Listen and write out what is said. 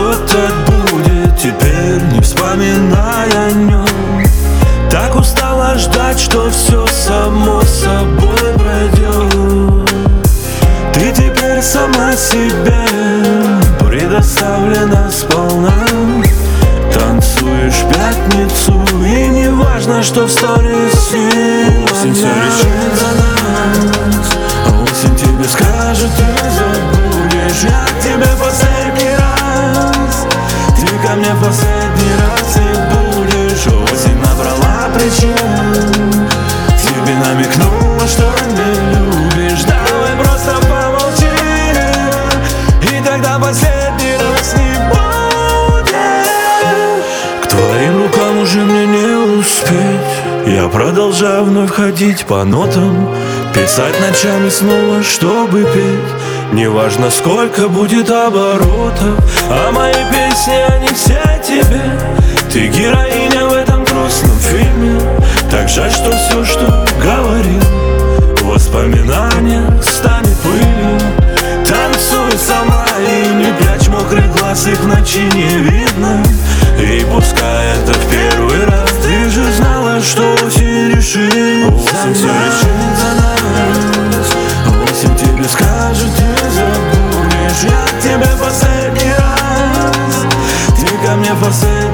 год отбудет, теперь не вспоминай о нем. Так устала ждать, что все само собой пройдет. Ты теперь сама себе предоставлена сполна. Танцуешь пятницу, и не важно, что в сторис осень все решит за нас. Осень тебе скажет, ты забудешь. Я к тебе последний раз, ты ко мне последний раз и будешь. Осень набрала причин, тебе намекнула, что не любишь. Давай просто помолчи, и тогда последний раз не будет. К твоим рукам уже мне не успеть. Я продолжаю вновь ходить по нотам, писать ночами снова, чтобы петь. Неважно, сколько будет оборотов, а мои песни, они все тебе. Ты героиня в этом грустном фильме. Так жаль, что все, что говорил, воспоминания станет пылью. Танцуй сама и не прячь мокрый глаз, их в ночи не видно. И пускай это в первый раз, ты же знала, что осень решит. Осень все решит за нас. Осень тебе скажет, ты забудешь. Я к тебе последний раз, ты ко мне последний